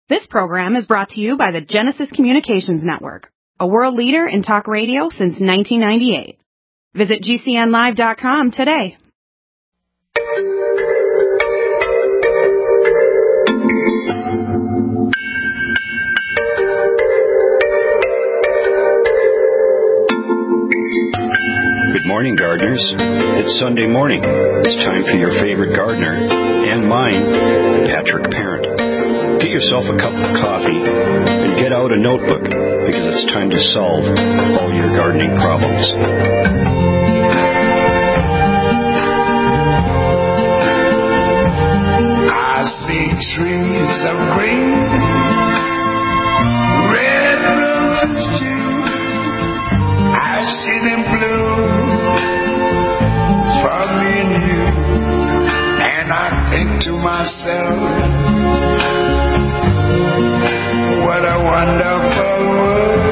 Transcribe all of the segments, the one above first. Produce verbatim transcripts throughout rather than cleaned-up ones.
This program is brought to you by the Genesis Communications Network, a world leader in talk radio since nineteen ninety-eight. Visit G C N live dot com today. Good morning, gardeners. It's Sunday morning. It's time for your favorite gardener and mine, Patrick Parent. Get yourself a cup of coffee and get out a notebook because it's time to solve all your gardening problems. I see trees of green, red roses too. I see them bloom for me and you, and I think to myself, what a wonderful world.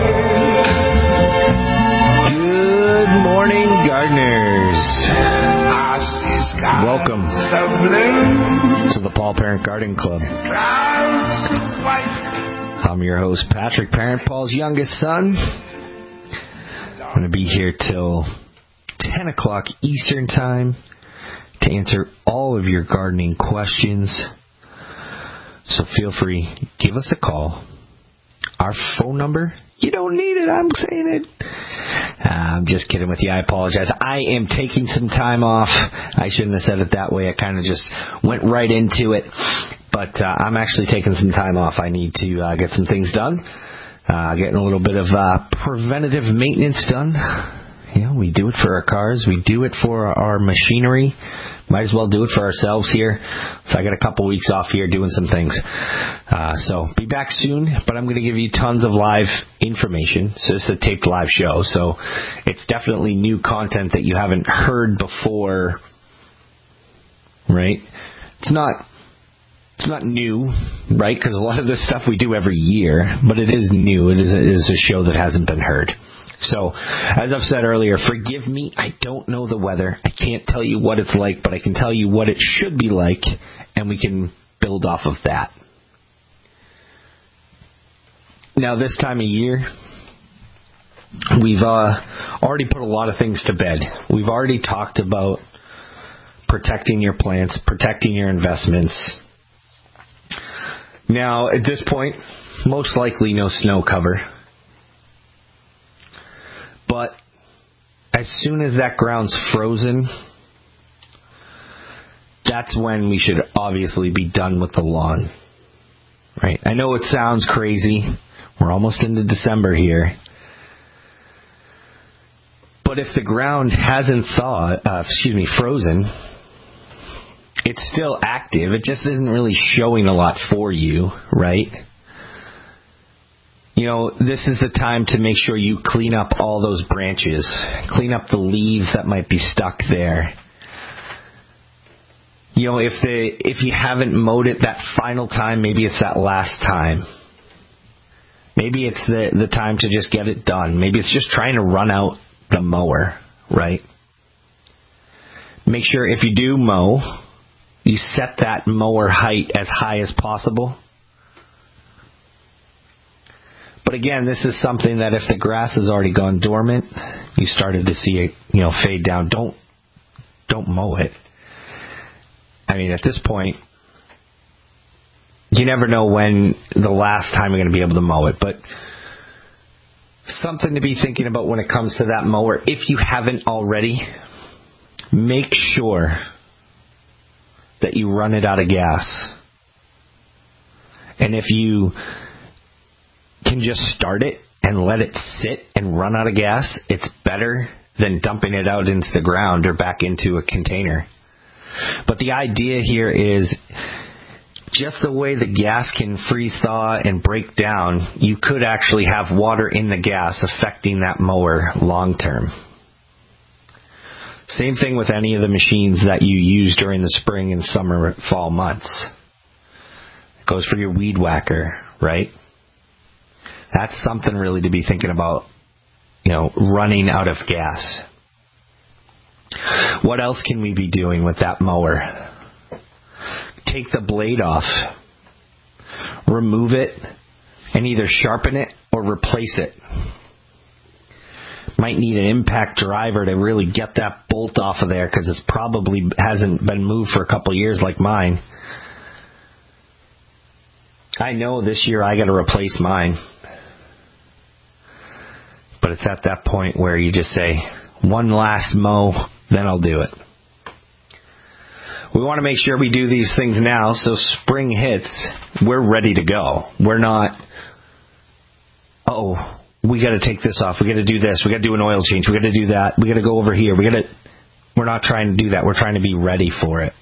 Good morning, gardeners. I see skies Welcome of blue, to the Paul Parent Garden Club. clouds of white. I'm your host, Patrick Parent, Paul's youngest son. I'm going to be here till ten o'clock Eastern Time to answer all of your gardening questions. So feel free, give us a call. Our phone number, you don't need it, I'm saying it. Uh, I'm just kidding with you, I apologize. I am taking some time off. I shouldn't have said it that way. I kind of just went right into it. But uh, I'm actually taking some time off. I need to uh, get some things done. Uh, getting a little bit of uh, preventative maintenance done. You know, we do it for our cars. We do it for our machinery. Might as well do it for ourselves here. So I got a couple weeks off here doing some things. Uh, so be back soon, but I'm going to give you tons of live information. So this is a taped live show. So it's definitely new content that you haven't heard before, right? It's not... It's not new, right? Because a lot of this stuff we do every year, but it is new. It is a, it is a show that hasn't been heard. So, as I've said earlier, forgive me, I don't know the weather. I can't tell you what it's like, but I can tell you what it should be like, and we can build off of that. Now, this time of year, we've uh, already put a lot of things to bed. We've already talked about protecting your plants, protecting your investments. Now, at this point, most likely no snow cover. But as soon as that ground's frozen, that's when we should obviously be done with the lawn. Right? I know it sounds crazy. We're almost into December here. But if the ground hasn't thawed, uh, excuse me, frozen, it's still active. It just isn't really showing a lot for you, right? You know, this is the time to make sure you clean up all those branches. Clean up the leaves that might be stuck there. You know, if the if you haven't mowed it that final time, maybe it's that last time. Maybe it's the, the time to just get it done. Maybe it's just trying to run out the mower, right? Make sure if you do mow, you set that mower height as high as possible. But again, this is something that if the grass has already gone dormant, you started to see it, you know, fade down. Don't, don't mow it. I mean, at this point, you never know when the last time you're going to be able to mow it. But something to be thinking about when it comes to that mower. If you haven't already, make sure that you run it out of gas. And if you can just start it and let it sit and run out of gas, it's better than dumping it out into the ground or back into a container. But the idea here is just the way the gas can freeze thaw and break down, you could actually have water in the gas affecting that mower long term. Same thing with any of the machines that you use during the spring and summer, fall months. It goes for your weed whacker, right? That's something really to be thinking about, you know, running out of gas. What else can we be doing with that mower? Take the blade off. remove it and either sharpen it or replace it. Might need an impact driver to really get that bolt off of there because it probably hasn't been moved for a couple of years like mine. I know this year I got to replace mine. But it's at that point where you just say, one last mow, then I'll do it. We want to make sure we do these things now so spring hits, we're ready to go. We're not, oh, we got to take this off. We got to do this. We got to do an oil change. We got to do that. We got to go over here. We got to. We're not trying to do that. We're trying to be ready for it.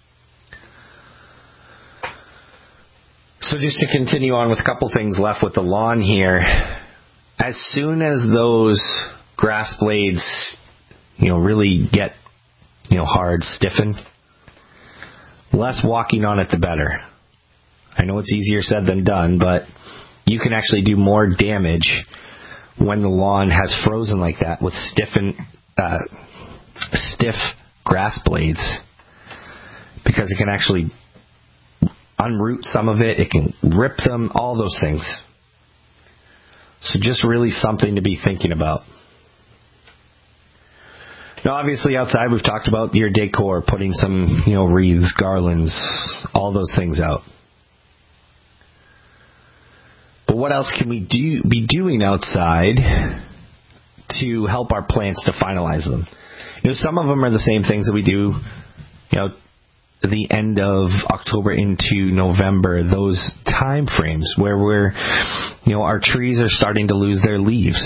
So just to continue on with a couple things left with the lawn here. As soon as those grass blades, you know, really get, you know, hard, stiffen, less walking on it, the better. I know it's easier said than done, but you can actually do more damage when the lawn has frozen like that with stiffen, uh, stiff grass blades, because it can actually unroot some of it, it can rip them, all those things. So just really something to be thinking about. Now, obviously, outside we've talked about your decor, putting some, you know, wreaths, garlands, all those things out. But what else can we do be doing outside to help our plants to finalize them? You know, some of them are the same things that we do, you know, the end of October into November, those time frames where we're, you know, our trees are starting to lose their leaves.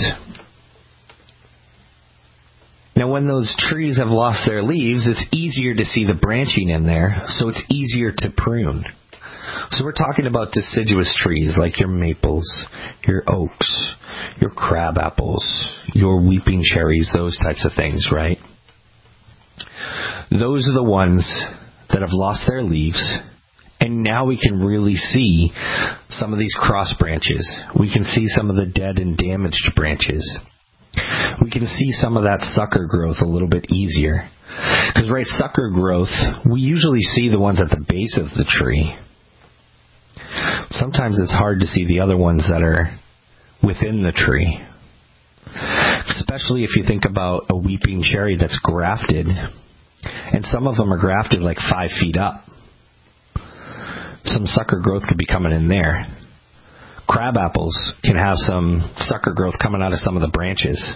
Now, when those trees have lost their leaves, it's easier to see the branching in there, so it's easier to prune. So we're talking about deciduous trees like your maples, your oaks, your crab apples, your weeping cherries, those types of things, right? Those are the ones that have lost their leaves, and now we can really see some of these cross branches. We can see some of the dead and damaged branches. We can see some of that sucker growth a little bit easier. Because, right, sucker growth, we usually see the ones at the base of the tree. Sometimes it's hard to see the other ones that are within the tree. Especially if you think about a weeping cherry that's grafted. And some of them are grafted like five feet up. Some sucker growth could be coming in there. Crab apples can have some sucker growth coming out of some of the branches.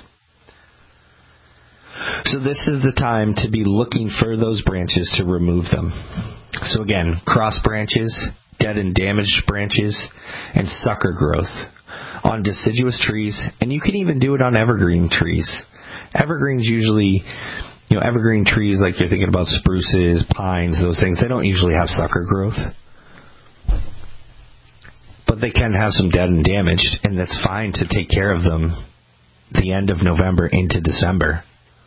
So this is the time to be looking for those branches to remove them. So again, cross branches, dead and damaged branches, and sucker growth on deciduous trees, and you can even do it on evergreen trees. Evergreens usually, you know, evergreen trees like you're thinking about spruces, pines, those things, they don't usually have sucker growth. But they can have some dead and damaged, and that's fine to take care of them the end of November into December.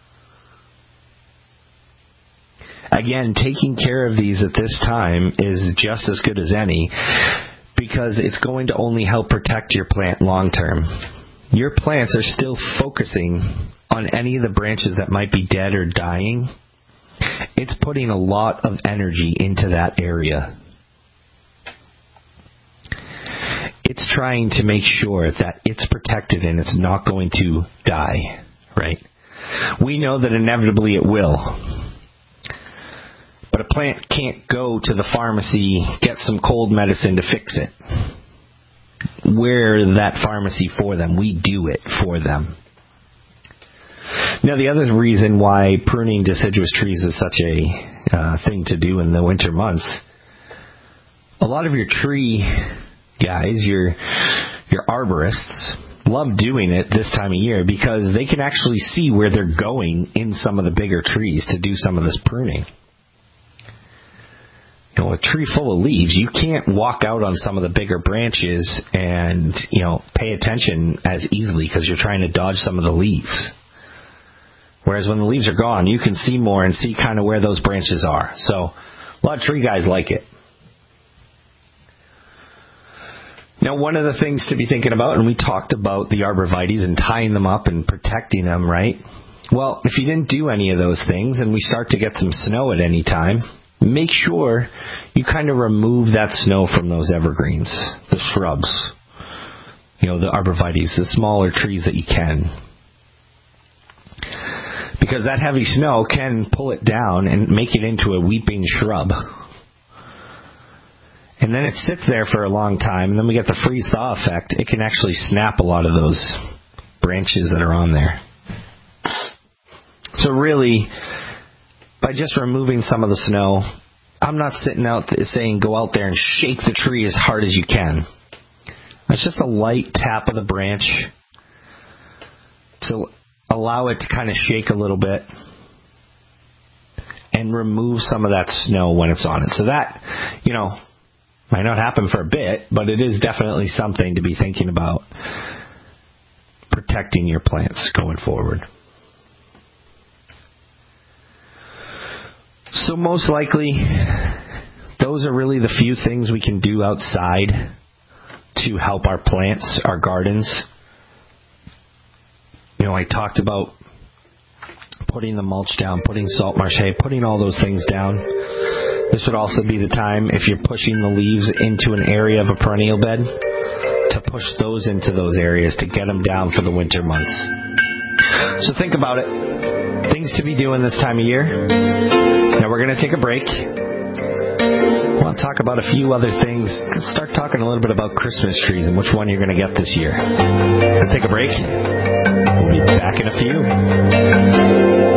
Again, taking care of these at this time is just as good as any, because it's going to only help protect your plant long term. Your plants are still focusing on any of the branches that might be dead or dying. It's putting a lot of energy into that area. It's trying to make sure that it's protected and it's not going to die, right? We know that inevitably it will. But a plant can't go to the pharmacy, get some cold medicine to fix it. We're that pharmacy for them. We do it for them. Now, the other reason why pruning deciduous trees is such a uh, thing to do in the winter months, a lot of your tree guys, your your arborists, love doing it this time of year because they can actually see where they're going in some of the bigger trees to do some of this pruning. You know, a tree full of leaves, you can't walk out on some of the bigger branches and, you know, pay attention as easily because you're trying to dodge some of the leaves. Whereas when the leaves are gone, you can see more and see kind of where those branches are. So a lot of tree guys like it. Now, one of the things to be thinking about, and we talked about the arborvitaes and tying them up and protecting them, right? Well, if you didn't do any of those things and we start to get some snow at any time, make sure you kind of remove that snow from those evergreens, the shrubs, you know, the arborvitaes, the smaller trees that you can. Because that heavy snow can pull it down and make it into a weeping shrub. And then it sits there for a long time, and then we get the freeze-thaw effect. It can actually snap a lot of those branches that are on there. So really, by just removing some of the snow, I'm not sitting out saying go out there and shake the tree as hard as you can. It's just a light tap of the branch to allow it to kind of shake a little bit and remove some of that snow when it's on it. So that, you know, might not happen for a bit, but it is definitely something to be thinking about protecting your plants going forward. So most likely, those are really the few things we can do outside to help our plants, our gardens. You know, I talked about putting the mulch down, putting salt marsh hay, putting all those things down. This would also be the time, if you're pushing the leaves into an area of a perennial bed, to push those into those areas to get them down for the winter months. So think about it. Things to be doing this time of year. Now we're going to take a break. I want to talk about a few other things. Let's start talking a little bit about Christmas trees and which one you're going to get this year. Let's take a break. We'll be back in a few.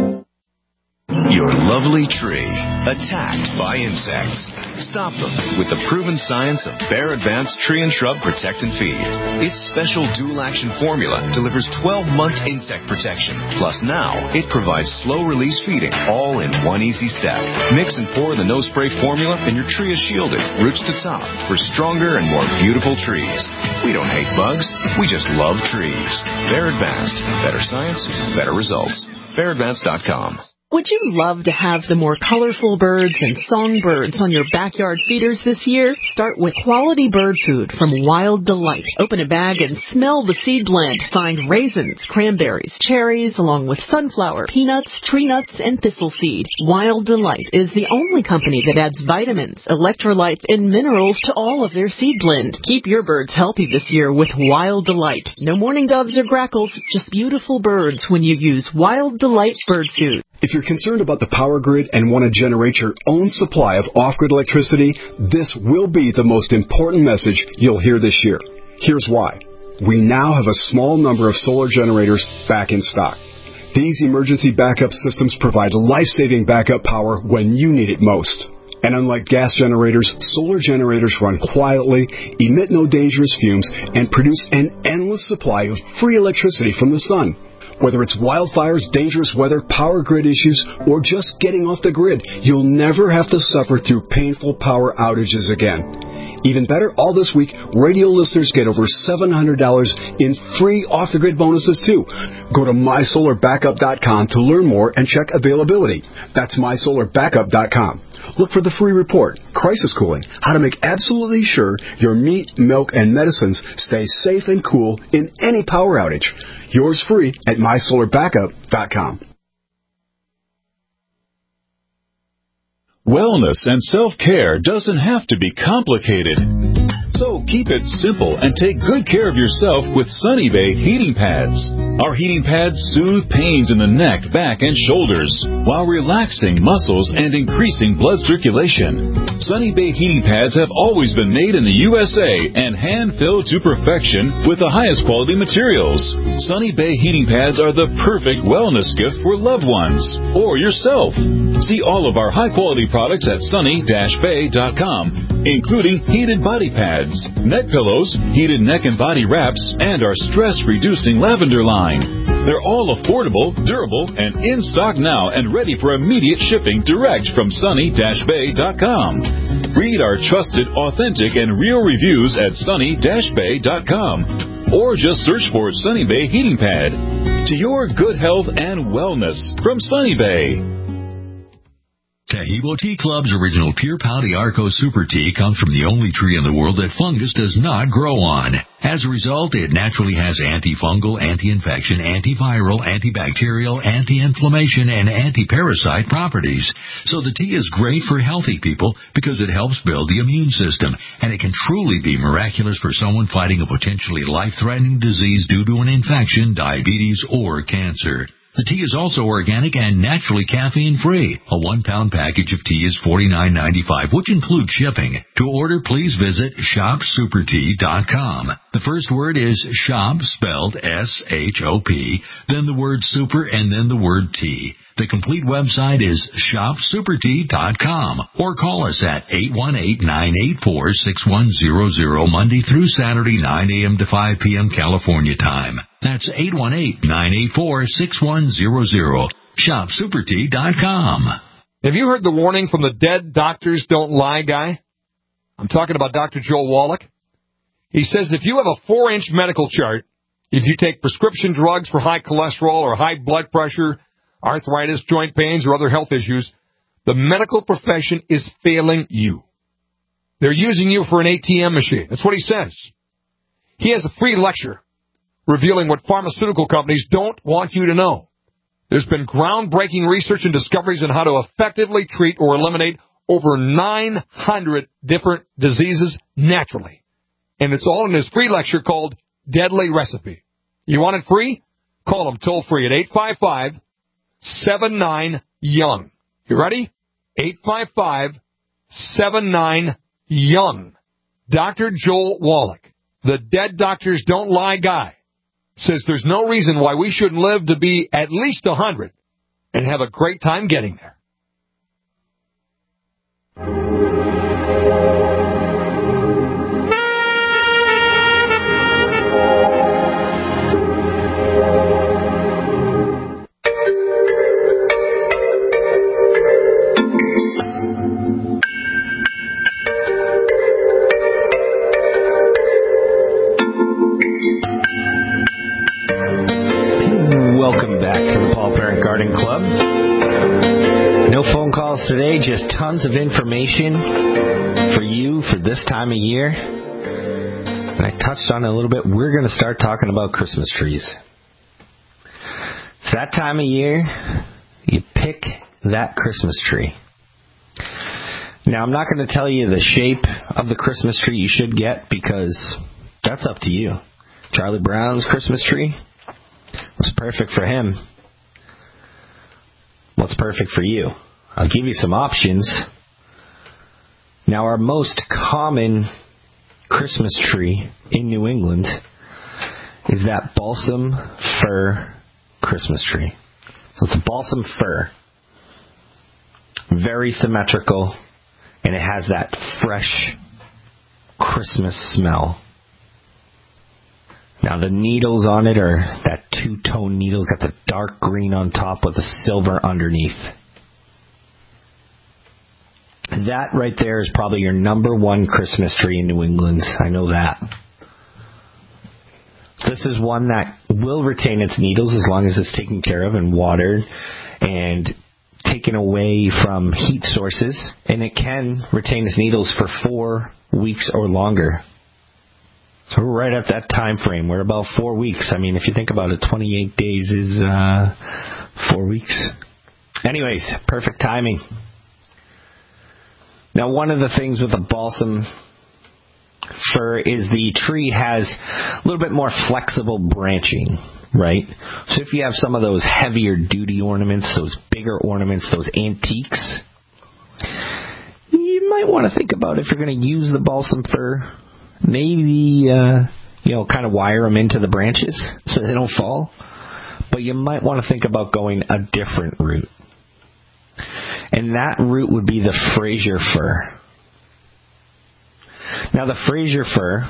Your lovely tree, attacked by insects. Stop them with the proven science of Bayer Advanced Tree and Shrub Protect and Feed. Its special dual-action formula delivers twelve-month insect protection. Plus now, it provides slow-release feeding, all in one easy step. Mix and pour the no-spray formula, and your tree is shielded, roots to top, for stronger and more beautiful trees. We don't hate bugs, we just love trees. Bayer Advanced. Better science, better results. Bayer Advanced dot com. Would you love to have the more colorful birds and songbirds on your backyard feeders this year? Start with quality bird food from Wild Delight. Open a bag and smell the seed blend. Find raisins, cranberries, cherries, along with sunflower, peanuts, tree nuts, and thistle seed. Wild Delight is the only company that adds vitamins, electrolytes, and minerals to all of their seed blend. Keep your birds healthy this year with Wild Delight. No mourning doves or grackles, just beautiful birds when you use Wild Delight bird food. If you're concerned about the power grid and want to generate your own supply of off-grid electricity, this will be the most important message you'll hear this year. Here's why. We now have a small number of solar generators back in stock. These emergency backup systems provide life-saving backup power when you need it most. And unlike gas generators, solar generators run quietly, emit no dangerous fumes, and produce an endless supply of free electricity from the sun. Whether it's wildfires, dangerous weather, power grid issues, or just getting off the grid, you'll never have to suffer through painful power outages again. Even better, all this week, radio listeners get over seven hundred dollars in free off-the-grid bonuses, too. Go to my solar backup dot com to learn more and check availability. That's my solar backup dot com. Look for the free report, Crisis Cooling, how to make absolutely sure your meat, milk, and medicines stay safe and cool in any power outage. Yours free at my solar backup dot com. Wellness and self-care doesn't have to be complicated. So keep it simple and take good care of yourself with Sunny Bay heating pads. Our heating pads soothe pains in the neck, back, and shoulders while relaxing muscles and increasing blood circulation. Sunny Bay heating pads have always been made in the U S A and hand-filled to perfection with the highest quality materials. Sunny Bay heating pads are the perfect wellness gift for loved ones or yourself. See all of our high-quality products at sunny dash bay dot com, including heated body pads, neck pillows, heated neck and body wraps, and our stress-reducing lavender line. They're all affordable, durable, and in stock now and ready for immediate shipping direct from sunny dash bay dot com. Read our trusted, authentic, and real reviews at sunny dash bay dot com. Or just search for Sunny Bay Heating Pad. To your good health and wellness from Sunny Bay. Taheebo Tea Club's original Pure Pau d'Arco Super Tea comes from the only tree in the world that fungus does not grow on. As a result, it naturally has antifungal, anti-infection, antiviral, antibacterial, anti-inflammation, and anti-parasite properties. So the tea is great for healthy people because it helps build the immune system, and it can truly be miraculous for someone fighting a potentially life-threatening disease due to an infection, diabetes, or cancer. The tea is also organic and naturally caffeine-free. A one-pound package of tea is forty-nine ninety-five, which includes shipping. To order, please visit shop super tea dot com. The first word is shop, spelled S H O P, then the word super, and then the word tea. The complete website is shop super tea dot com, or call us at eight one eight, nine eight four, six one zero zero Monday through Saturday, nine a.m. to five p.m. California time. That's eight one eight, nine eight four, six one zero zero. shop super tea dot com. Have you heard the warning from the Dead Doctors Don't Lie guy? I'm talking about Doctor Joel Wallach. He says if you have a four-inch medical chart, if you take prescription drugs for high cholesterol or high blood pressure, arthritis, joint pains, or other health issues, the medical profession is failing you. They're using you for an A T M machine. That's what he says. He has a free lecture revealing what pharmaceutical companies don't want you to know. There's been groundbreaking research and discoveries on how to effectively treat or eliminate over nine hundred different diseases naturally. And it's all in his free lecture called Deadly Recipe. You want it free? Call him toll free at eight five five, seven nine, young. You ready? eight five five, seven nine, young. Doctor Joel Wallach, the Dead Doctors Don't Lie guy, says there's no reason why we shouldn't live to be at least one hundred and have a great time getting there. Welcome back to the Paul Parent Garden Club. No phone calls today, just tons of information for you for this time of year. And I touched on it a little bit. We're going to start talking about Christmas trees. It's that time of year, you pick that Christmas tree. Now, I'm not going to tell you the shape of the Christmas tree you should get because that's up to you. Charlie Brown's Christmas tree was perfect for him. What's perfect for you? I'll give you some options. Now, our most common Christmas tree in New England is that balsam fir Christmas tree. So it's a balsam fir. Very symmetrical, and it has that fresh Christmas smell. Now, the needles on it are that two-tone needle. Got the dark green on top with the silver underneath. That right there is probably your number one Christmas tree in New England. I know that. This is one that will retain its needles as long as it's taken care of and watered and taken away from heat sources. And it can retain its needles for four weeks or longer. So we're right at that time frame. We're about four weeks. I mean, if you think about it, twenty-eight days is uh, four weeks. Anyways, perfect timing. Now, one of the things with the balsam fir is the tree has a little bit more flexible branching, right? So if you have some of those heavier duty ornaments, those bigger ornaments, those antiques, you might want to think about if you're going to use the balsam fir. Maybe, uh, you know, kind of wire them into the branches so they don't fall. But you might want to think about going a different route. And that route would be the Fraser fir. Now, the Fraser fir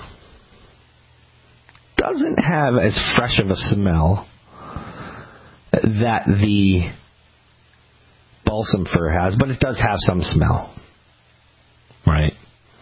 doesn't have as fresh of a smell that the balsam fir has, but it does have some smell. Right?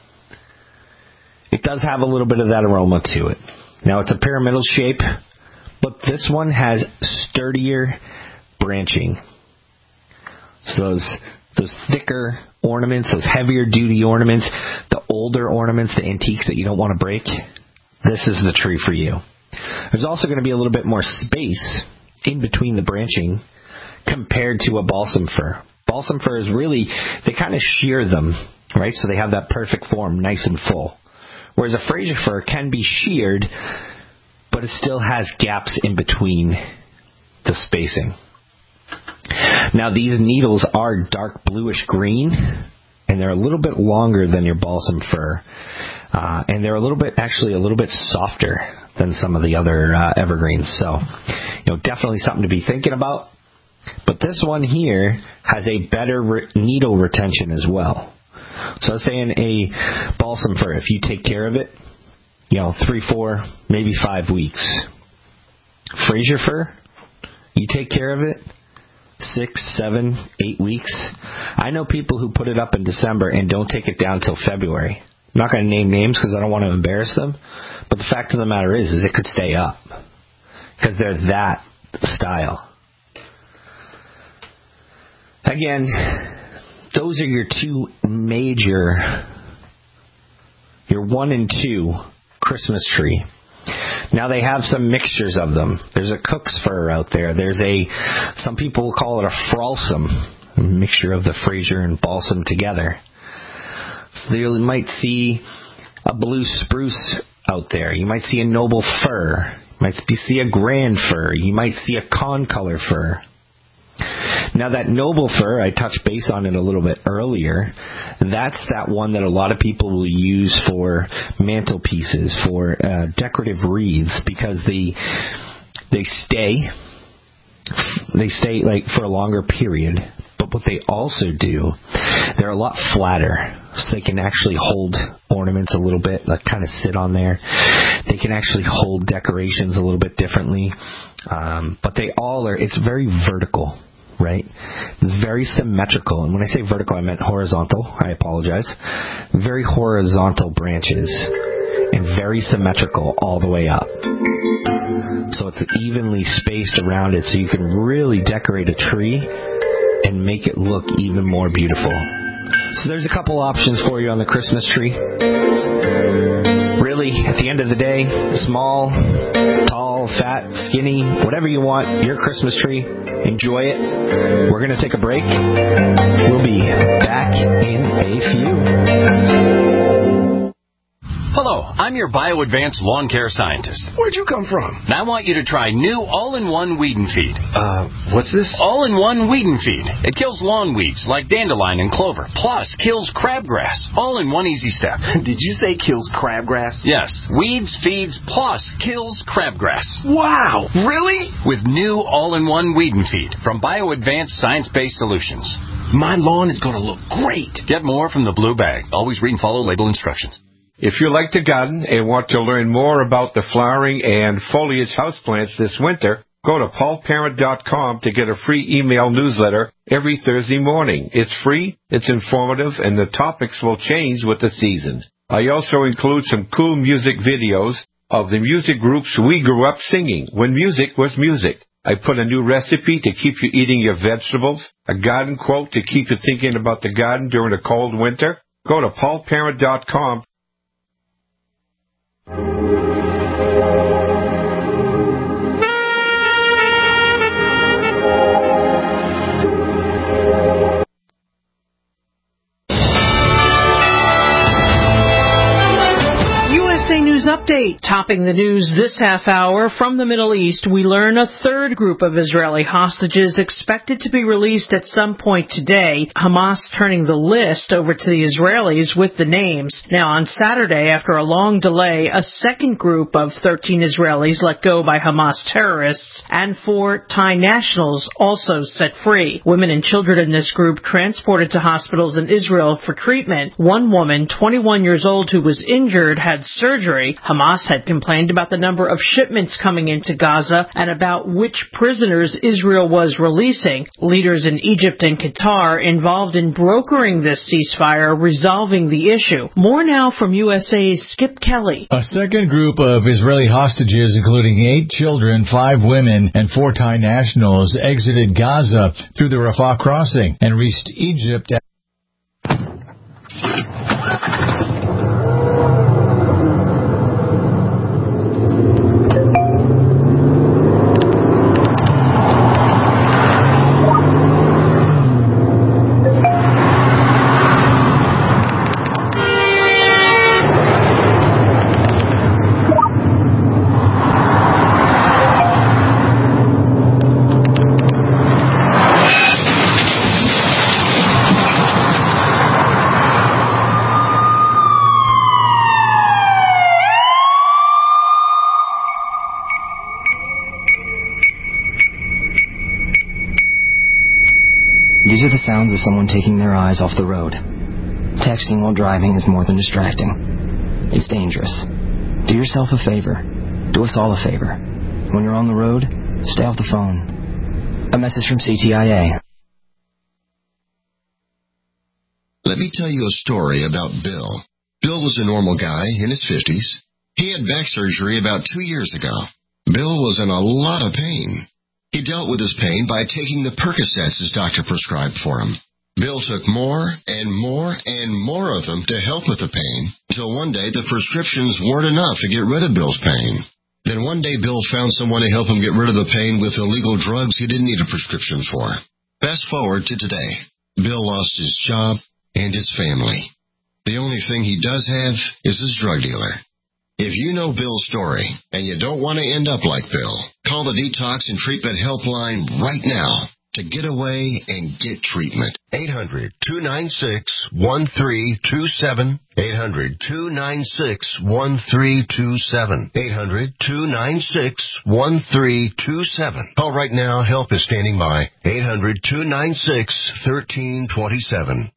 It does have a little bit of that aroma to it. Now, it's a pyramidal shape, but this one has sturdier branching. So those, those thicker ornaments, those heavier duty ornaments, the older ornaments, the antiques that you don't want to break, this is the tree for you. There's also going to be a little bit more space in between the branching compared to a balsam fir. Balsam fir is really, they kind of shear them, right? So they have that perfect form, nice and full. Whereas a Fraser fir can be sheared, but it still has gaps in between the spacing. Now, these needles are dark bluish green, and they're a little bit longer than your balsam fir. Uh, and they're a little bit, actually a little bit softer than some of the other uh, evergreens. So, you know, definitely something to be thinking about. But this one here has a better re- needle retention as well. So let's say in a balsam fir, if you take care of it, you know, three, four, maybe five weeks. Fraser fir, you take care of it, six, seven, eight weeks. I know people who put it up in December and don't take it down till February. I'm not going to name names because I don't want to embarrass them. But the fact of the matter is, is it could stay up because they're that style. Again, those are your two major, your one and two Christmas tree. Now they have some mixtures of them. There's a Cook's fir out there. There's a, some people will call it a fralsum, a mixture of the Fraser and balsam together. So you might see a blue spruce out there. You might see a noble fir. You might see a grand fir. You might see a concolor fir. Now that noble fir, I touched base on it a little bit earlier, that's that one that a lot of people will use for mantelpieces, for uh, decorative wreaths, because they they stay, they stay like for a longer period. But what they also do, they're a lot flatter, so they can actually hold ornaments a little bit, like kind of sit on there. They can actually hold decorations a little bit differently, um, but they all are, it's very vertical. Right? It's very symmetrical. And when I say vertical, I meant horizontal. I apologize. Very horizontal branches and very symmetrical all the way up. So it's evenly spaced around it so you can really decorate a tree and make it look even more beautiful. So there's a couple options for you on the Christmas tree. Really, at the end of the day, small, tall, fat, skinny, whatever you want, your Christmas tree. Enjoy it. We're going to take a break. We'll be back in a few. Hello, I'm your BioAdvanced lawn care scientist. Where'd you come from? And I want you to try new all-in-one weed and feed. Uh, what's this? All-in-one weed and feed. It kills lawn weeds like dandelion and clover, plus kills crabgrass. All in one easy step. Did you say kills crabgrass? Yes. Weeds, feeds, plus kills crabgrass. Wow! Really? With new all-in-one weed and feed from BioAdvanced science-based solutions. My lawn is going to look great. Get more from the blue bag. Always read and follow label instructions. If you like to garden and want to learn more about the flowering and foliage houseplants this winter, go to paul parent dot com to get a free email newsletter every Thursday morning. It's free, it's informative, and the topics will change with the season. I also include some cool music videos of the music groups we grew up singing when music was music. I put a new recipe to keep you eating your vegetables, a garden quote to keep you thinking about the garden during a cold winter. Go to paul parent dot com. News update. Topping the news this half hour from the Middle East, we learn a third group of Israeli hostages expected to be released at some point today. Hamas turning the list over to the Israelis with the names. Now on Saturday, after a long delay, a second group of thirteen Israelis let go by Hamas terrorists and four Thai nationals also set free. Women and children in this group transported to hospitals in Israel for treatment. One woman, twenty-one years old, who was injured, had surgery. Hamas had complained about the number of shipments coming into Gaza and about which prisoners Israel was releasing. Leaders in Egypt and Qatar involved in brokering this ceasefire, resolving the issue. More now from U S A's Skip Kelly. A second group of Israeli hostages, including eight children, five women, and four Thai nationals, exited Gaza through the Rafah crossing and reached Egypt. These are the sounds of someone taking their eyes off the road. Texting while driving is more than distracting. It's dangerous. Do yourself a favor. Do us all a favor. When you're on the road, stay off the phone. A message from C T I A. Let me tell you a story about Bill. Bill was a normal guy in his fifties. He had back surgery about two years ago. Bill was in a lot of pain. He dealt with his pain by taking the Percocets his doctor prescribed for him. Bill took more and more and more of them to help with the pain, until one day the prescriptions weren't enough to get rid of Bill's pain. Then one day Bill found someone to help him get rid of the pain with illegal drugs he didn't need a prescription for. Fast forward to today. Bill lost his job and his family. The only thing he does have is his drug dealer. If you know Bill's story and you don't want to end up like Bill, call the Detox and Treatment Helpline right now to get away and get treatment. eight hundred, two nine six, one three two seven. eight hundred, two nine six, one three two seven. eight hundred, two nine six, one three two seven. Call right now. Help is standing by. eight hundred, two nine six, one three two seven.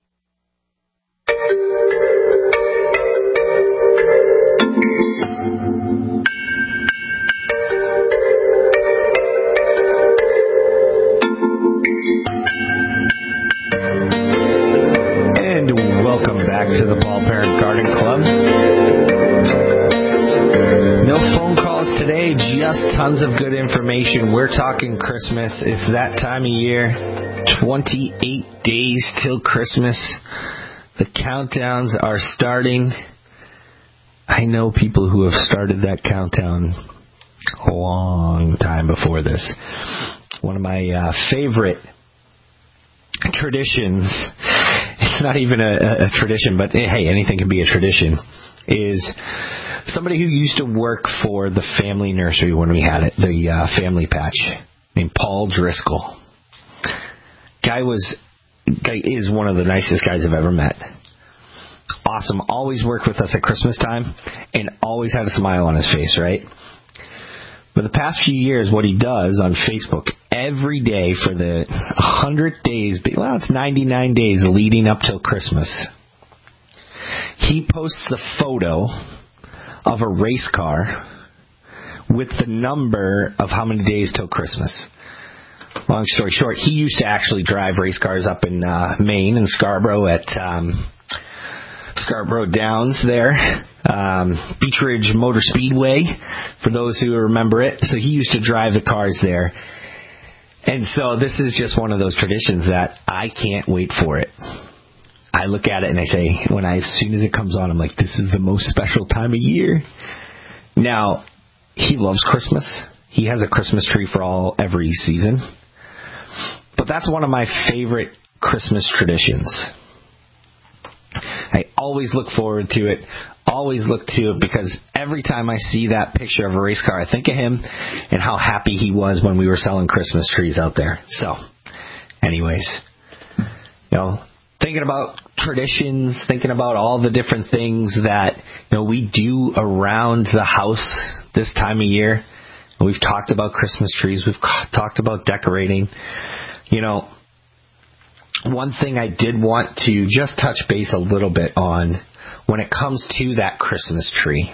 To the Paul Parent Garden Club. No phone calls today, just tons of good information. We're talking Christmas. It's that time of year. twenty-eight days till Christmas. The countdowns are starting. I know people who have started that countdown a long time before this. One of my uh, favorite traditions, it's not even a, a tradition, but hey, anything can be a tradition, is somebody who used to work for the family nursery when we had it, the uh, family patch, named Paul Driscoll. Guy was, guy is one of the nicest guys I've ever met. Awesome. Always worked with us at Christmas time and always had a smile on his face, right? But the past few years, what he does on Facebook every day for the one hundred days, well, it's ninety-nine days leading up till Christmas, he posts a photo of a race car with the number of how many days till Christmas. Long story short, he used to actually drive race cars up in uh, Maine and Scarborough at um, Scarborough Downs there. Um, Beach Ridge Motor Speedway, for those who remember it. So he used to drive the cars there. And so this is just one of those traditions that I can't wait for it. I look at it and I say, when I, as soon as it comes on, I'm like, this is the most special time of year. Now, he loves Christmas. He has a Christmas tree for all every season. But that's one of my favorite Christmas traditions. I always look forward to it, always look to it, because every time I see that picture of a race car, I think of him and how happy he was when we were selling Christmas trees out there. So, anyways, you know, thinking about traditions, thinking about all the different things that, you know, we do around the house this time of year. We've talked about Christmas trees. We've talked about decorating. You know, one thing I did want to just touch base a little bit on when it comes to that Christmas tree.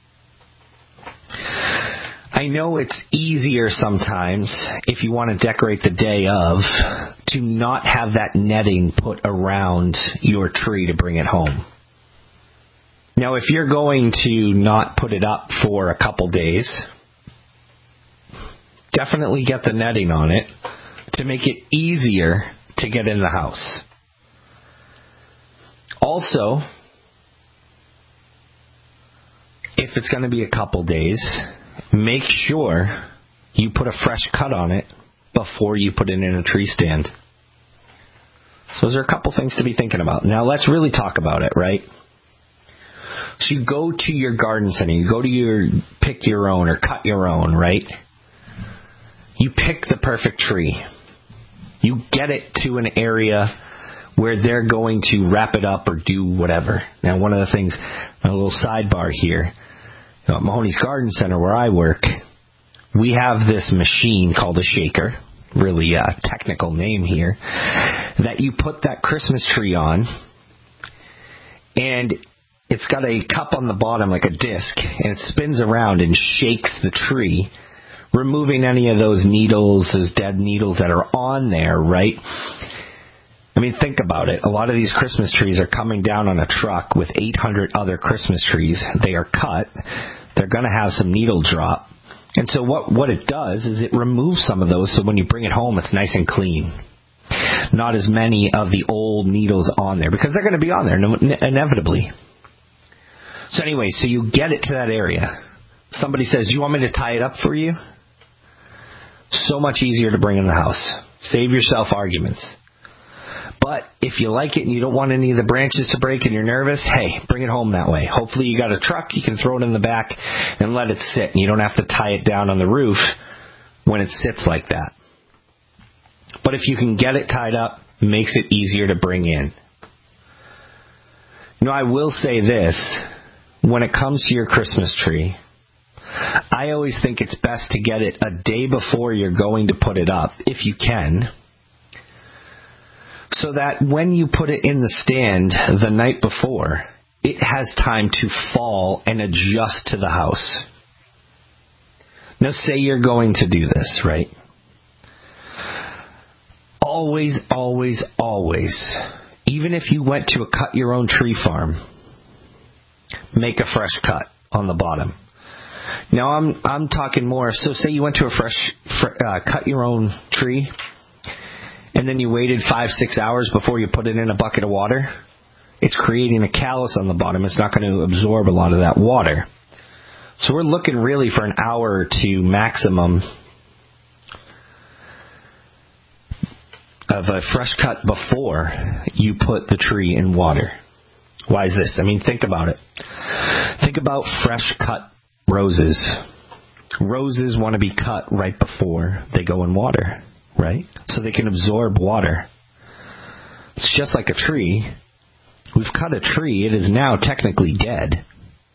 I know it's easier sometimes, if you want to decorate the day of, to not have that netting put around your tree to bring it home. Now, if you're going to not put it up for a couple days, definitely get the netting on it to make it easier to get in the house. Also, if it's going to be a couple days, make sure you put a fresh cut on it before you put it in a tree stand. So those are a couple things to be thinking about. Now let's really talk about it, right? So you go to your garden center, you go to your pick your own or cut your own, right? You pick the perfect tree. You get it to an area where they're going to wrap it up or do whatever. Now, one of the things, a little sidebar here, you know, at Mahoney's Garden Center where I work, we have this machine called a shaker. really uh, technical name here, that you put that Christmas tree on, and it's got a cup on the bottom like a disc, and it spins around and shakes the tree, removing any of those needles, those dead needles that are on there, right? I mean, think about it. A lot of these Christmas trees are coming down on a truck with eight hundred other Christmas trees. They are cut. They're going to have some needle drop. And so what, what it does is it removes some of those, so when you bring it home, it's nice and clean. Not as many of the old needles on there, because they're going to be on there inevitably. So anyway, so you get it to that area. Somebody says, do you want me to tie it up for you? So much easier to bring in the house. Save yourself arguments. But if you like it and you don't want any of the branches to break and you're nervous, hey, bring it home that way. Hopefully you got a truck, you can throw it in the back and let it sit, and you don't have to tie it down on the roof when it sits like that. But if you can get it tied up, it makes it easier to bring in. You know, I will say this, when it comes to your Christmas tree, I always think it's best to get it a day before you're going to put it up, if you can, so that when you put it in the stand the night before, it has time to fall and adjust to the house. Now, say you're going to do this, right? Always, always, always, even if you went to a cut-your-own-tree farm, make a fresh cut on the bottom. Now, I'm I'm talking more, so say you went to a fresh, fr- uh, cut-your-own tree, and then you waited five, six hours before you put it in a bucket of water. It's creating a callus on the bottom. It's not going to absorb a lot of that water. So we're looking really for an hour or two maximum of a fresh cut before you put the tree in water. Why is this? I mean, think about it. Think about fresh cut roses. Roses want to be cut right before they go in water, right? So they can absorb water. It's just like a tree. We've cut a tree. It is now technically dead.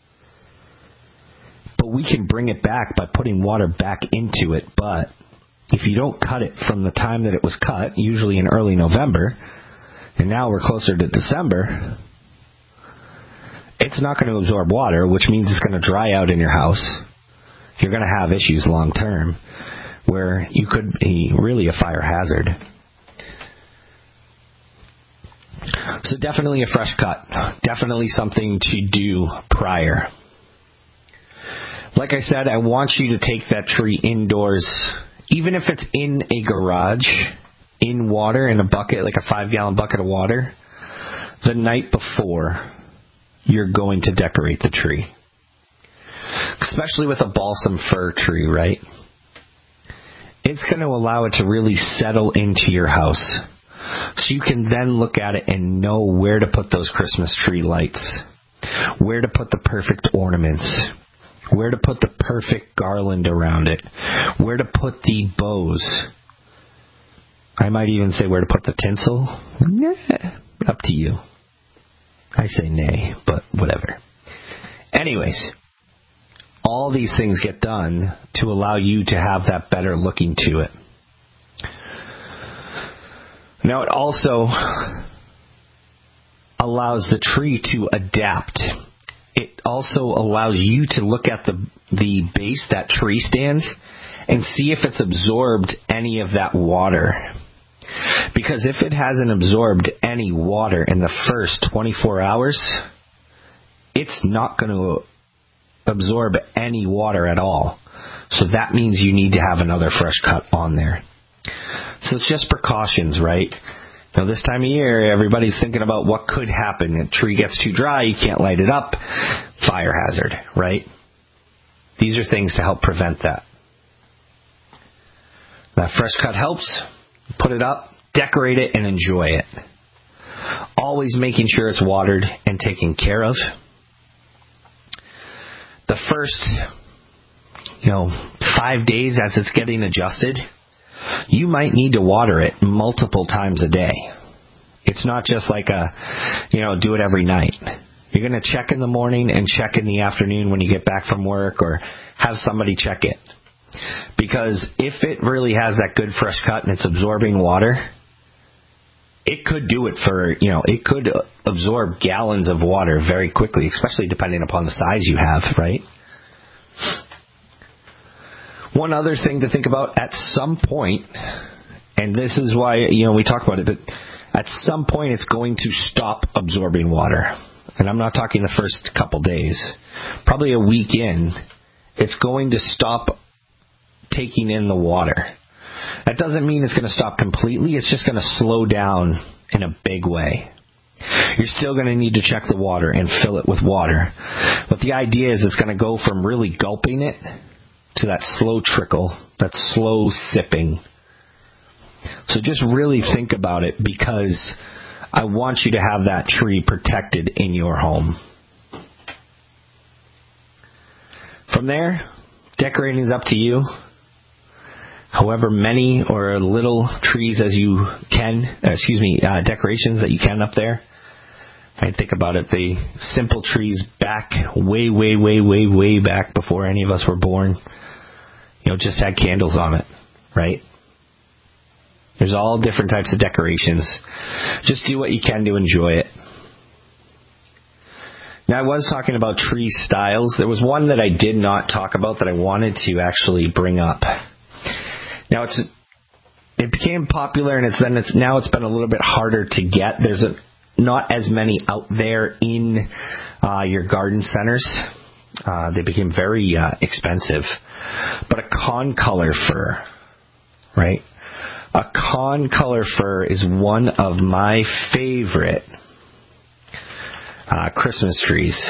But we can bring it back by putting water back into it. But if you don't cut it from the time that it was cut, usually in early November, and now we're closer to December, it's not going to absorb water, which means it's going to dry out in your house. You're going to have issues long term where you could be really a fire hazard. So definitely a fresh cut. Definitely something to do prior. Like I said, I want you to take that tree indoors, even if it's in a garage, in water, in a bucket, like a five-gallon bucket of water, the night before you're going to decorate the tree. Especially with a balsam fir tree, right? It's going to allow it to really settle into your house. So you can then look at it and know where to put those Christmas tree lights, where to put the perfect ornaments, where to put the perfect garland around it, where to put the bows. I might even say where to put the tinsel. Yeah, up to you. I say nay, but whatever. Anyways, all these things get done to allow you to have that better looking to it. Now, it also allows the tree to adapt. It also allows you to look at the the base, that tree stand, and see if it's absorbed any of that water. Because if it hasn't absorbed any water in the first twenty-four hours, it's not going to absorb any water at all. So that means you need to have another fresh cut on there. So it's just precautions, right? Now this time of year, everybody's thinking about what could happen. A tree gets too dry, you can't light it up. Fire hazard, right? These are things to help prevent that. That fresh cut helps. Put it up, decorate it, and enjoy it. Always making sure it's watered and taken care of. The first, you know, five days as it's getting adjusted, you might need to water it multiple times a day. It's not just like a, you know, do it every night. You're going to check in the morning and check in the afternoon when you get back from work, or have somebody check it. Because if it really has that good fresh cut and it's absorbing water, it could do it for, you know, it could absorb gallons of water very quickly, especially depending upon the size you have, right? One other thing to think about, at some point, and this is why, you know, we talk about it, but at some point it's going to stop absorbing water. And I'm not talking the first couple days. Probably a week in, it's going to stop taking in the water. That doesn't mean it's going to stop completely. It's just going to slow down in a big way. You're still going to need to check the water and fill it with water. But the idea is it's going to go from really gulping it to that slow trickle, that slow sipping. So just really think about it, because I want you to have that tree protected in your home. From there, decorating is up to you. However many or little trees as you can, excuse me, uh, decorations that you can up there. I think about it, the simple trees back way, way, way, way, way back before any of us were born, you know, just had candles on it, right? There's all different types of decorations. Just do what you can to enjoy it. Now, I was talking about tree styles. There was one that I did not talk about that I wanted to actually bring up. Now, it's it became popular, and it's then it's now it's been a little bit harder to get. There's a, not as many out there in uh, your garden centers. Uh, they became very uh, expensive. But a concolor fir, right? A concolor fir is one of my favorite uh, Christmas trees.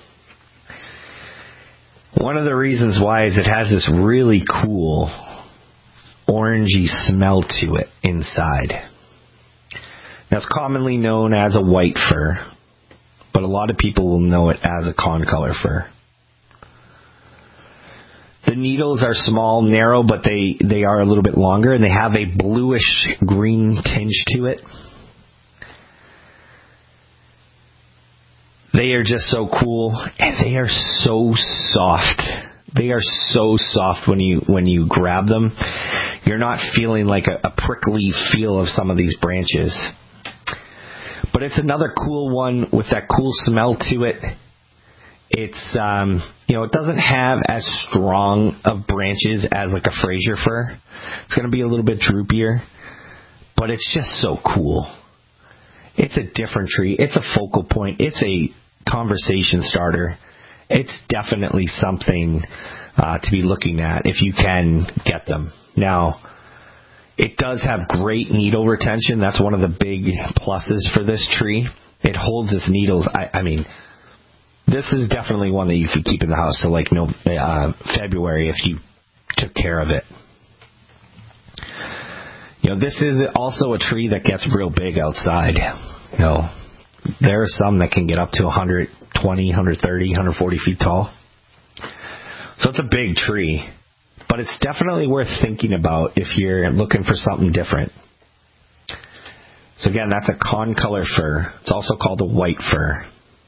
One of the reasons why is it has this really cool orangey smell to it inside. Now, it's commonly known as a white fir, but a lot of people will know it as a concolor fir. The needles are small, narrow, but they, they are a little bit longer, and they have a bluish green tinge to it. They are just so cool, and they are so soft. They are so soft when you when you grab them. You're not feeling like a, a prickly feel of some of these branches. But it's another cool one with that cool smell to it. It's, um, you know, it doesn't have as strong of branches as like a Fraser fir. It's going to be a little bit droopier. But it's just so cool. It's a different tree. It's a focal point. It's a conversation starter. It's definitely something uh, to be looking at if you can get them. Now, it does have great needle retention. That's one of the big pluses for this tree. It holds its needles. I, I mean, this is definitely one that you could keep in the house till like no, uh, February if you took care of it. You know, this is also a tree that gets real big outside. You know, there are some that can get up to one hundred twenty, one hundred thirty, one hundred forty feet tall. So it's a big tree. But it's definitely worth thinking about if you're looking for something different. So again, that's a concolor fir. It's also called a white fir.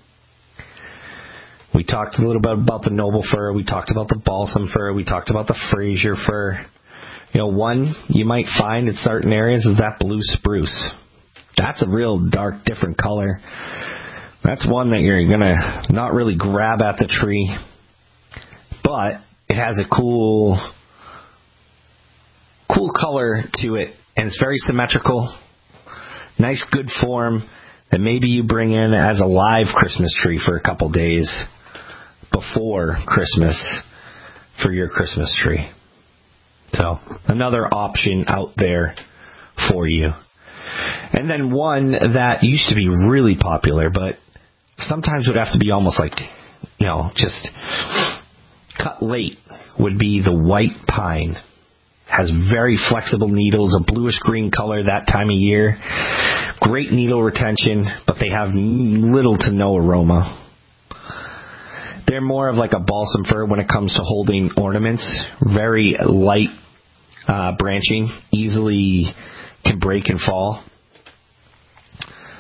We talked a little bit about the noble fir. We talked about the balsam fir. We talked about the Fraser fir. You know, one you might find in certain areas is that blue spruce. That's a real dark, different color. That's one that you're going to not really grab at the tree. But it has a cool, cool color to it. And it's very symmetrical. Nice, good form that maybe you bring in as a live Christmas tree for a couple days before Christmas for your Christmas tree. So, another option out there for you. And then one that used to be really popular, but sometimes would have to be almost like, you know, just cut late, would be the white pine. Has very flexible needles, a bluish-green color that time of year. Great needle retention, but they have little to no aroma. They're more of like a balsam fir when it comes to holding ornaments. Very light uh, branching, easily can break and fall.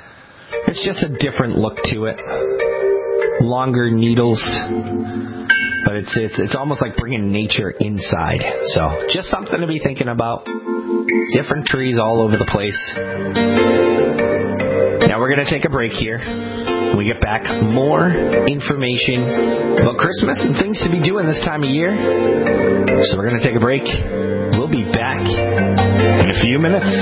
It's just a different look to it. Longer needles. but it's it's it's almost like bringing nature inside. So just something to be thinking about. Different trees all over the place. Now we're going to take a break here. When we get back, more information about Christmas and things to be doing this time of year. So we're going to take a break. We'll be back in a few minutes.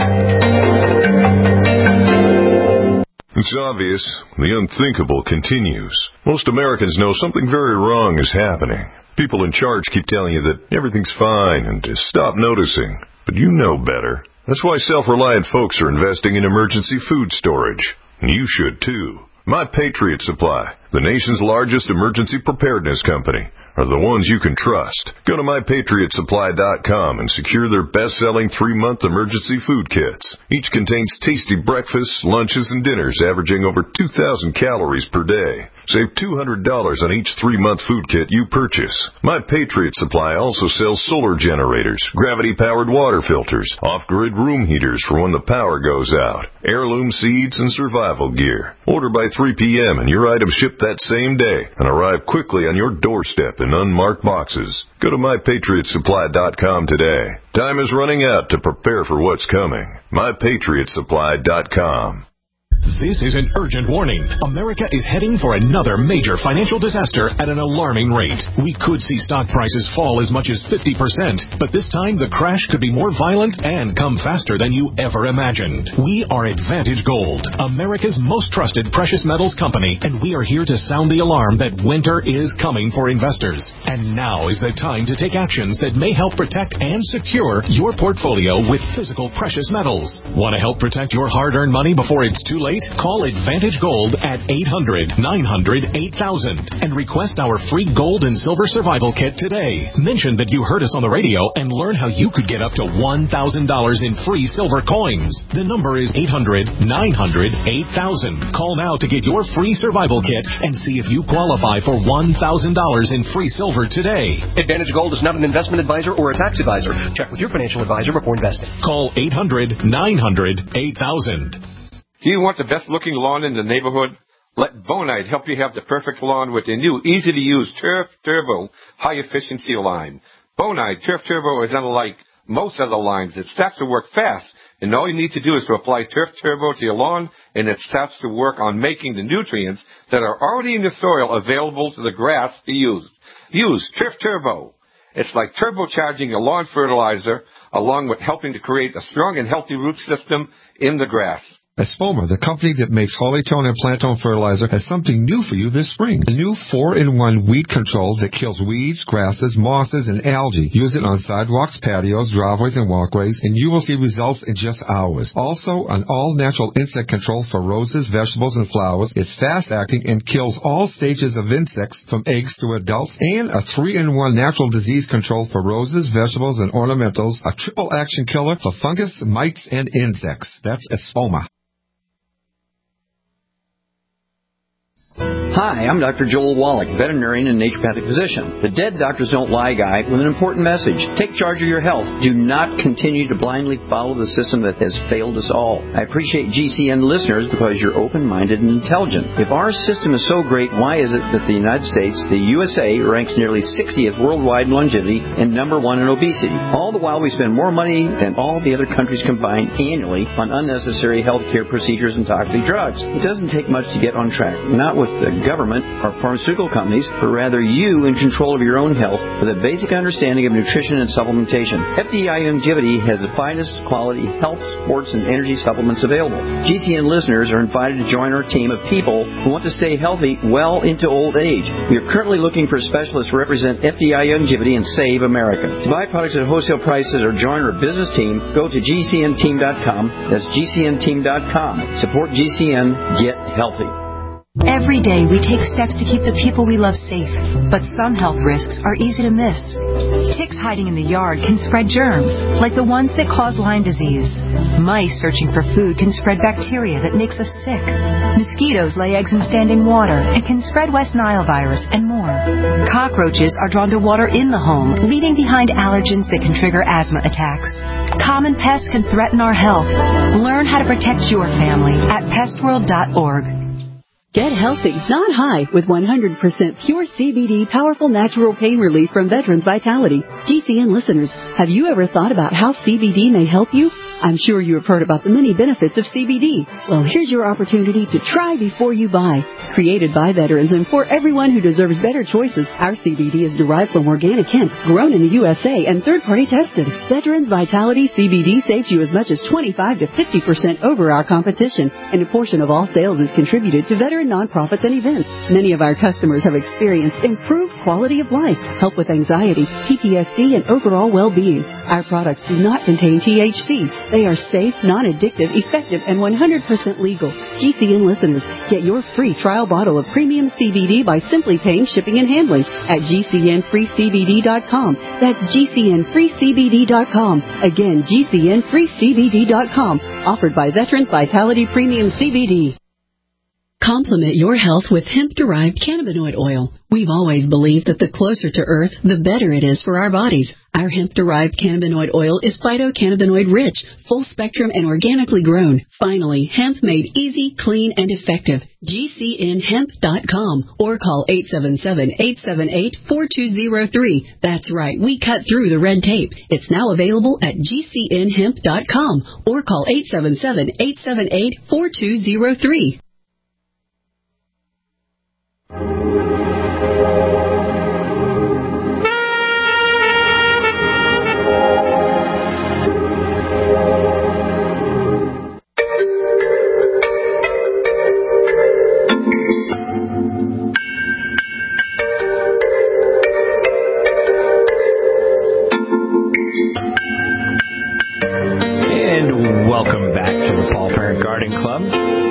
It's obvious. The unthinkable continues. Most Americans know something very wrong is happening. People in charge keep telling you that everything's fine and to stop noticing. But you know better. That's why self-reliant folks are investing in emergency food storage. And you should too. My Patriot Supply, the nation's largest emergency preparedness company, are the ones you can trust. Go to my patriot supply dot com and secure their best-selling three-month emergency food kits. Each contains tasty breakfasts, lunches, and dinners averaging over two thousand calories per day. Save two hundred dollars on each three-month food kit you purchase. My Patriot Supply also sells solar generators, gravity-powered water filters, off-grid room heaters for when the power goes out, heirloom seeds, and survival gear. Order by three p.m. and your items ship that same day and arrive quickly on your doorstep in unmarked boxes. Go to my patriot supply dot com today. Time is running out to prepare for what's coming. my patriot supply dot com. This is an urgent warning. America is heading for another major financial disaster at an alarming rate. We could see stock prices fall as much as fifty percent, but this time the crash could be more violent and come faster than you ever imagined. We are Advantage Gold, America's most trusted precious metals company, and we are here to sound the alarm that winter is coming for investors. And now is the time to take actions that may help protect and secure your portfolio with physical precious metals. Want to help protect your hard-earned money before it's too late? Call Advantage Gold at eight hundred, nine hundred, eight thousand and request our free gold and silver survival kit today. Mention that you heard us on the radio and learn how you could get up to one thousand dollars in free silver coins. The number is eight hundred, nine hundred, eight thousand. Call now to get your free survival kit and see if you qualify for one thousand dollars in free silver today. Advantage Gold is not an investment advisor or a tax advisor. Check with your financial advisor before investing. Call eight hundred, nine hundred, eight thousand. Do you want the best-looking lawn in the neighborhood? Let Bonide help you have the perfect lawn with the new, easy-to-use Turf Turbo high-efficiency line. Bonide Turf Turbo is unlike most other lines. It starts to work fast, and all you need to do is to apply Turf Turbo to your lawn, and it starts to work on making the nutrients that are already in the soil available to the grass to use. Use Turf Turbo. It's like turbocharging your lawn fertilizer, along with helping to create a strong and healthy root system in the grass. Espoma, the company that makes Hollytone and Plantone fertilizer, has something new for you this spring. A new four in one weed control that kills weeds, grasses, mosses, and algae. Use it on sidewalks, patios, driveways, and walkways, and you will see results in just hours. Also, an all-natural insect control for roses, vegetables, and flowers. It's fast-acting and kills all stages of insects from eggs to adults. And a three in one natural disease control for roses, vegetables, and ornamentals. A triple-action killer for fungus, mites, and insects. That's Espoma. Hi, I'm Doctor Joel Wallach, veterinarian and naturopathic physician. The Dead Doctors Don't Lie guy with an important message. Take charge of your health. Do not continue to blindly follow the system that has failed us all. I appreciate G C N listeners because you're open-minded and intelligent. If our system is so great, why is it that the United States, the U S A, ranks nearly sixtieth worldwide in longevity and number one in obesity? All the while we spend more money than all the other countries combined annually on unnecessary health care procedures and toxic drugs. It doesn't take much to get on track. Not with the government or pharmaceutical companies, but rather you in control of your own health with a basic understanding of nutrition and supplementation. F D I Longevity has the finest quality health, sports, and energy supplements available. G C N listeners are invited to join our team of people who want to stay healthy well into old age. We are currently looking for specialists to represent F D I Longevity and Save America. To buy products at wholesale prices or join our business team, go to G C N team dot com. That's G C N team dot com. Support G C N. Get healthy. Every day we take steps to keep the people we love safe, but some health risks are easy to miss. Ticks hiding in the yard can spread germs, like the ones that cause Lyme disease. Mice searching for food can spread bacteria that makes us sick. Mosquitoes lay eggs in standing water and can spread West Nile virus and more. Cockroaches are drawn to water in the home, leaving behind allergens that can trigger asthma attacks. Common pests can threaten our health. Learn how to protect your family at pest world dot org. Get healthy, not high, with one hundred percent pure C B D powerful natural pain relief from Veterans Vitality. G C N listeners, have you ever thought about how C B D may help you? I'm sure you have heard about the many benefits of C B D. Well, here's your opportunity to try before you buy. Created by veterans and for everyone who deserves better choices, our C B D is derived from organic hemp, grown in the U S A and third-party tested. Veterans Vitality C B D saves you as much as twenty-five to fifty percent over our competition, and a portion of all sales is contributed to veteran nonprofits and events. Many of our customers have experienced improved quality of life, help with anxiety, P T S D, and overall well-being. Our products do not contain T H C. They are safe, non-addictive, effective, and one hundred percent legal. G C N listeners, get your free trial bottle of premium C B D by simply paying shipping and handling at G C N free C B D dot com. That's G C N free C B D dot com. Again, G C N free C B D dot com. Offered by Veterans Vitality Premium C B D. Complement your health with hemp-derived cannabinoid oil. We've always believed that the closer to Earth, the better it is for our bodies. Our hemp-derived cannabinoid oil is phytocannabinoid-rich, full-spectrum, and organically grown. Finally, hemp made easy, clean, and effective. G C N hemp dot com or call eight seven seven, eight seven eight, four two zero three. That's right, we cut through the red tape. It's now available at G C N hemp dot com or call eight seven seven, eight seven eight, four two zero three. Welcome back to the Paul Parent Garden Club.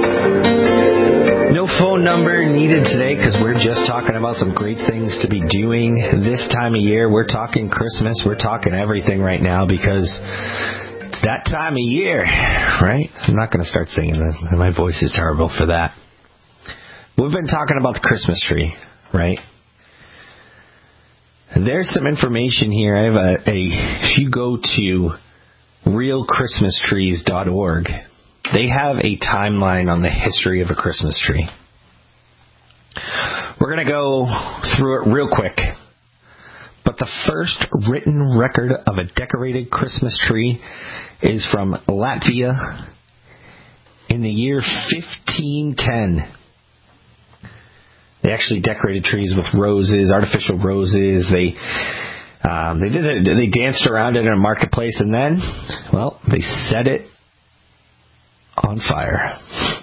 No phone number needed today because we're just talking about some great things to be doing this time of year. We're talking Christmas. We're talking everything right now because it's that time of year, right? I'm not going to start singing that. My voice is terrible for that. We've been talking about the Christmas tree, right? There's some information here. I have a, a if you go to real christmas trees dot org, they have a timeline on the history of a Christmas tree. We're going to go through it real quick. But the first written record of a decorated Christmas tree is from Latvia in the year fifteen ten. They actually decorated trees with roses, artificial roses. They Um, they did it, they danced around it in a marketplace, and then, well, they set it on fire.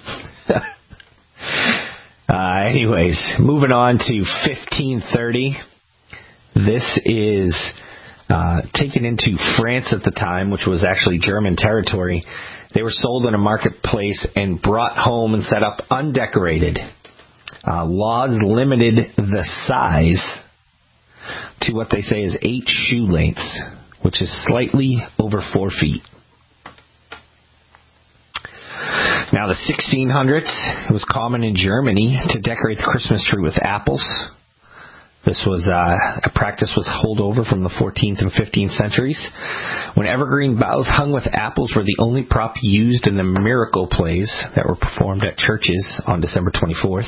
uh, anyways, moving on to fifteen thirty. This is uh, taken into France at the time, which was actually German territory. They were sold in a marketplace and brought home and set up undecorated. Uh, laws limited the size to what they say is eight shoe lengths, which is slightly over four feet. Now, the sixteen hundreds, it was common in Germany to decorate the Christmas tree with apples. This was uh, a practice was held over from the fourteenth and fifteenth centuries, when evergreen boughs hung with apples were the only prop used in the miracle plays that were performed at churches on December twenty-fourth.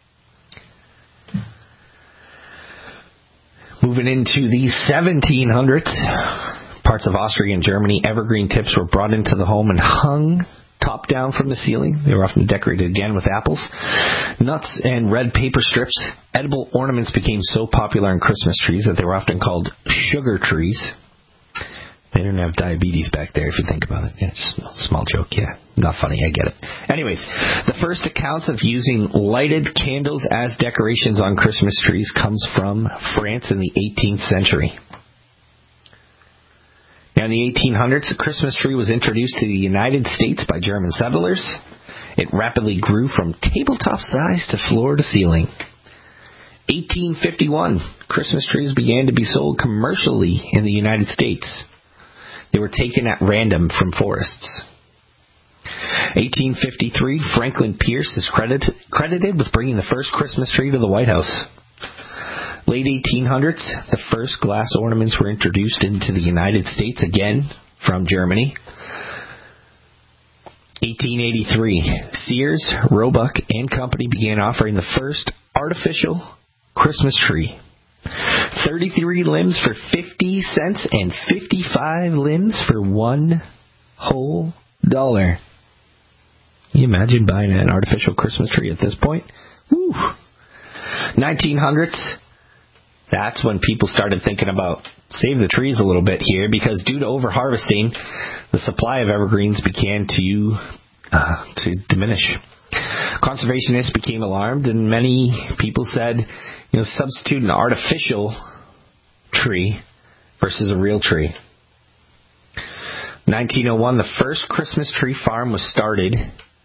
Moving into the seventeen hundreds, parts of Austria and Germany, evergreen tips were brought into the home and hung top down from the ceiling. They were often decorated again with apples, nuts, and red paper strips. Edible ornaments became so popular in Christmas trees that they were often called sugar trees. They didn't have diabetes back there, if you think about it. Yeah, just a small joke, yeah. Not funny, I get it. Anyways, the first accounts of using lighted candles as decorations on Christmas trees comes from France in the eighteenth century. Now, in the eighteen hundreds, the Christmas tree was introduced to the United States by German settlers. It rapidly grew from tabletop size to floor to ceiling. eighteen fifty-one, Christmas trees began to be sold commercially in the United States. They were taken at random from forests. eighteen fifty-three, Franklin Pierce is credited, credited with bringing the first Christmas tree to the White House. Late eighteen hundreds, the first glass ornaments were introduced into the United States, again from Germany. eighteen eighty-three, Sears, Roebuck, and Company began offering the first artificial Christmas tree. thirty-three limbs for fifty cents and fifty-five limbs for one whole dollar. Can you imagine buying an artificial Christmas tree at this point? Woo. nineteen hundreds, that's when people started thinking about save the trees a little bit here, because due to overharvesting, the supply of evergreens began to uh, to diminish. Conservationists became alarmed, and many people said, you know, substitute an artificial tree versus a real tree. nineteen oh one, the first Christmas tree farm was started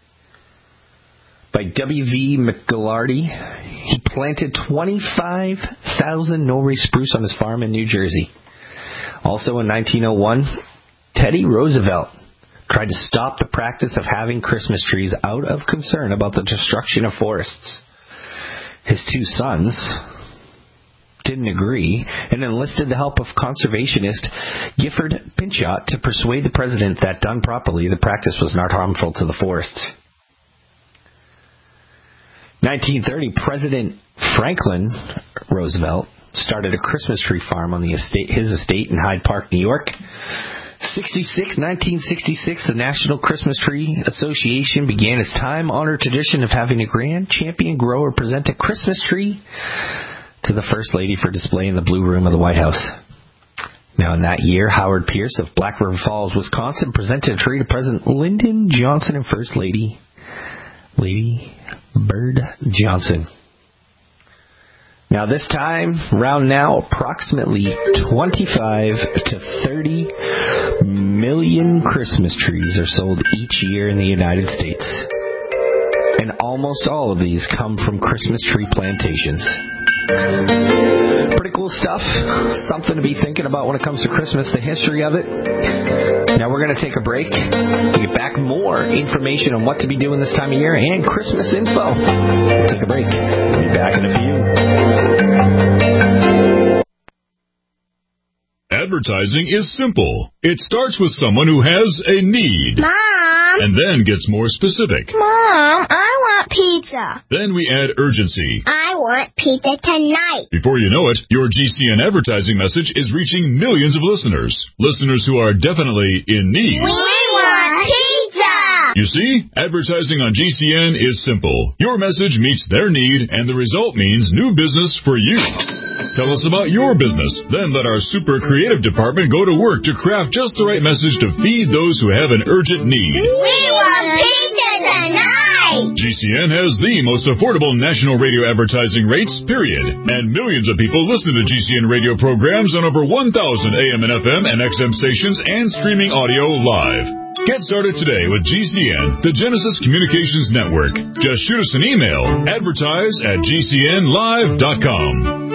by W V McGillardy. He planted twenty-five thousand Norway spruce on his farm in New Jersey. Also in nineteen oh one, Teddy Roosevelt tried to stop the practice of having Christmas trees out of concern about the destruction of forests. His two sons didn't agree and enlisted the help of conservationist Gifford Pinchot to persuade the president that, done properly, the practice was not harmful to the forest. nineteen thirty, President Franklin Roosevelt started a Christmas tree farm on the estate, his estate in Hyde Park, New York. sixty-six, nineteen sixty-six, the National Christmas Tree Association began its time-honored tradition of having a grand champion grower present a Christmas tree to the First Lady for display in the Blue Room of the White House. Now, in that year, Howard Pierce of Black River Falls, Wisconsin, presented a tree to President Lyndon Johnson and First Lady Lady Bird Johnson. Now, this time, round now, approximately twenty-five to thirty million Christmas trees are sold each year in the United States. And almost all of these come from Christmas tree plantations. Pretty cool stuff. Something to be thinking about when it comes to Christmas, the history of it. Now we're going to take a break. We'll get back more information on what to be doing this time of year and Christmas info. We'll take a break. We'll be back in a few. Advertising is simple. It starts with someone who has a need. Mom! And then gets more specific. Mom, I want pizza. Then we add urgency. I want pizza tonight. Before you know it, your G C N advertising message is reaching millions of listeners. Listeners who are definitely in need. We want pizza! You see, advertising on G C N is simple. Your message meets their need, and the result means new business for you. Tell us about your business. Then let our super creative department go to work to craft just the right message to feed those who have an urgent need. We want pizza tonight! G C N has the most affordable national radio advertising rates, period. And millions of people listen to G C N radio programs on over one thousand A M and F M and X M stations and streaming audio live. Get started today with G C N, the Genesis Communications Network. Just shoot us an email, advertise at G C N live dot com.